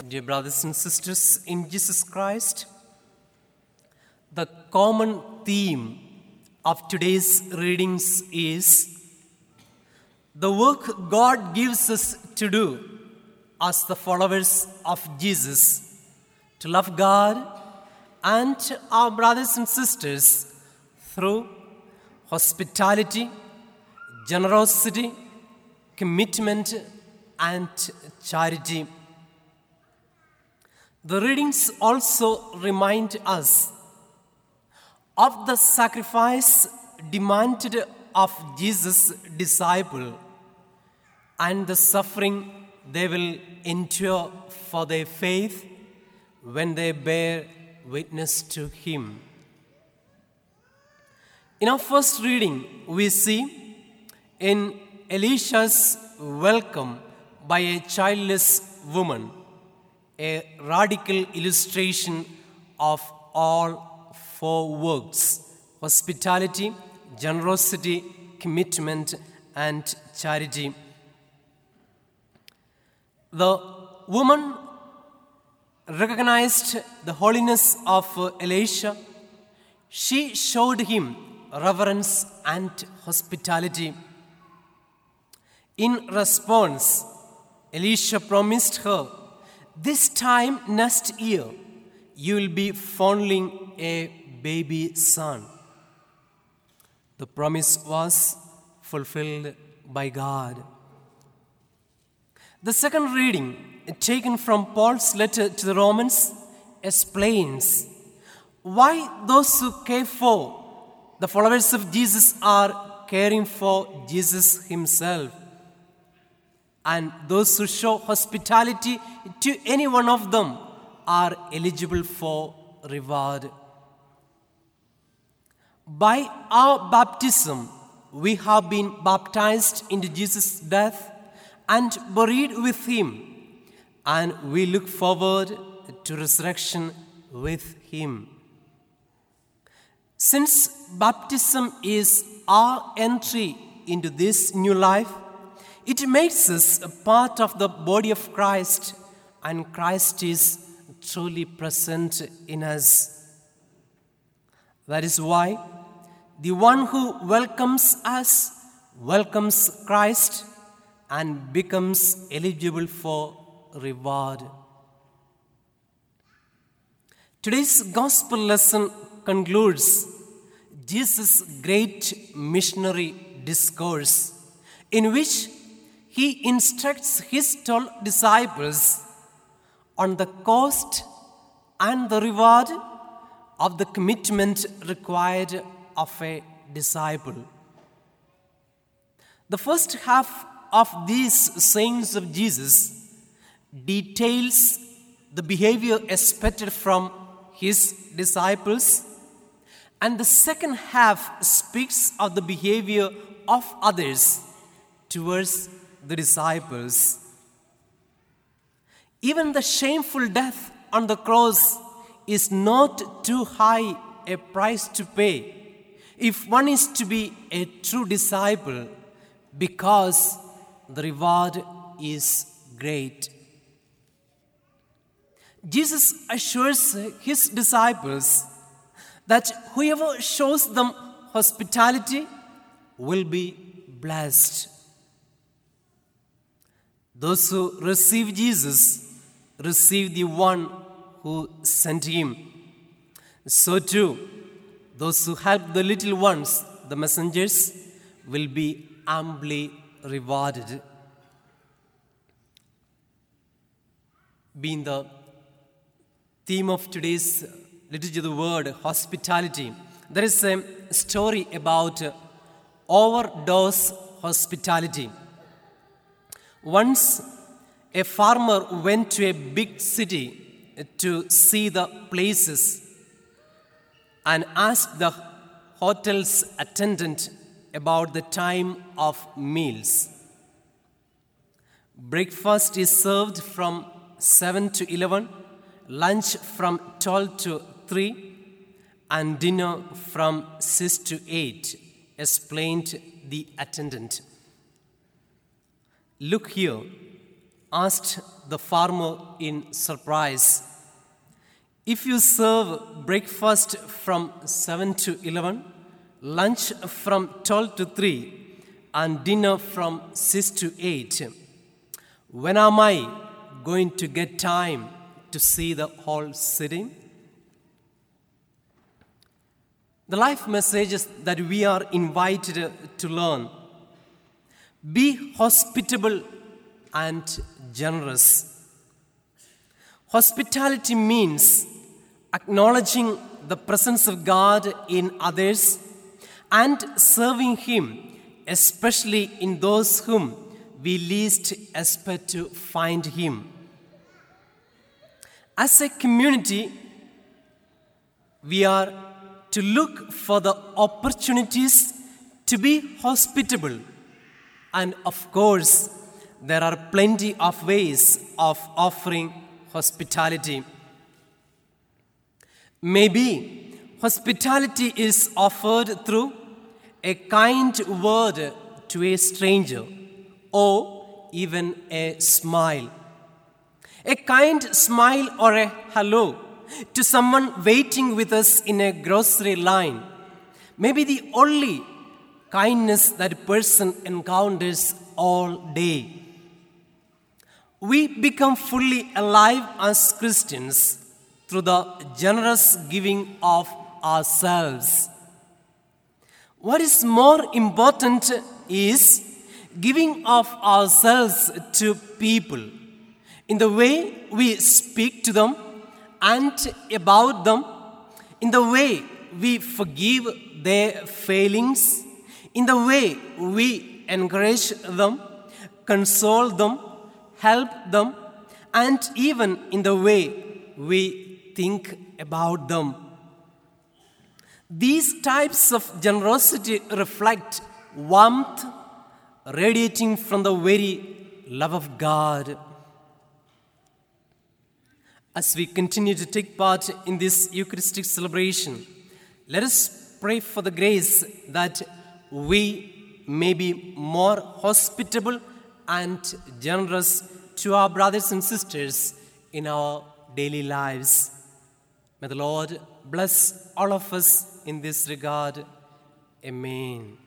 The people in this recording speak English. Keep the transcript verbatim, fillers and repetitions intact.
Dear brothers and sisters in Jesus Christ, the common theme of today's readings is the work God gives us to do as the followers of Jesus, to love God and our brothers and sisters through hospitality, generosity, commitment, and charity. The readings also remind us of the sacrifice demanded of Jesus' disciple and the suffering they will endure for their faith when they bear witness to Him. In our first reading, we see in Elisha's welcome by a childless woman a radical illustration of all four works: hospitality, generosity, commitment, and charity. The woman recognized the holiness of Elisha. She showed him reverence and hospitality. In response, Elisha promised her, "This time next year, you will be fondling a baby son." The promise was fulfilled by God. The second reading, taken from Paul's letter to the Romans, explains why those who care for the followers of Jesus are caring for Jesus Himself, and those who show hospitality to any one of them are eligible for reward. By our baptism, we have been baptized into Jesus' death and buried with Him, and we look forward to resurrection with Him. Since baptism is our entry into this new life, it makes us a part of the body of Christ, and Christ is truly present in us. That is why the one who welcomes us welcomes Christ and becomes eligible for reward. Today's gospel lesson concludes Jesus' great missionary discourse, in which He instructs His twelve disciples on the cost and the reward of the commitment required of a disciple. The first half of these sayings of Jesus details the behavior expected from His disciples, and the second half speaks of the behavior of others towards the disciples. Even the shameful death on the cross is not too high a price to pay if one is to be a true disciple, because the reward is great. Jesus assures His disciples that whoever shows them hospitality will be blessed. Those who receive Jesus receive the one who sent Him. So too, those who help the little ones, the messengers, will be amply rewarded. Being the theme of today's liturgy of the word, hospitality, there is a story about overdose hospitality. Once, a farmer went to a big city to see the places and asked the hotel's attendant about the time of meals. Breakfast is served from seven to eleven, lunch from twelve to three, and dinner from six to eight, explained the attendant. "Look here, asked the farmer in surprise, "If you serve breakfast from seven to eleven, lunch from twelve to three, and dinner from six to eight, when am I going to get time to see the whole city?" The life messages that we are invited to learn: be hospitable and generous. Hospitality means acknowledging the presence of God in others and serving Him, especially in those whom we least expect to find Him. As a community, we are to look for the opportunities to be hospitable. And of course, there are plenty of ways of offering hospitality. Maybe hospitality is offered through a kind word to a stranger, or even a smile. A kind smile or a hello to someone waiting with us in a grocery line may be the only kindness that a person encounters all day. We become fully alive as Christians through the generous giving of ourselves. What is more important is giving of ourselves to people in the way we speak to them and about them, in the way we forgive their failings, in the way we encourage them, console them, help them, and even in the way we think about them. These types of generosity reflect warmth radiating from the very love of God. As we continue to take part in this Eucharistic celebration, let us pray for the grace that we may be more hospitable and generous to our brothers and sisters in our daily lives. May the Lord bless all of us in this regard. Amen.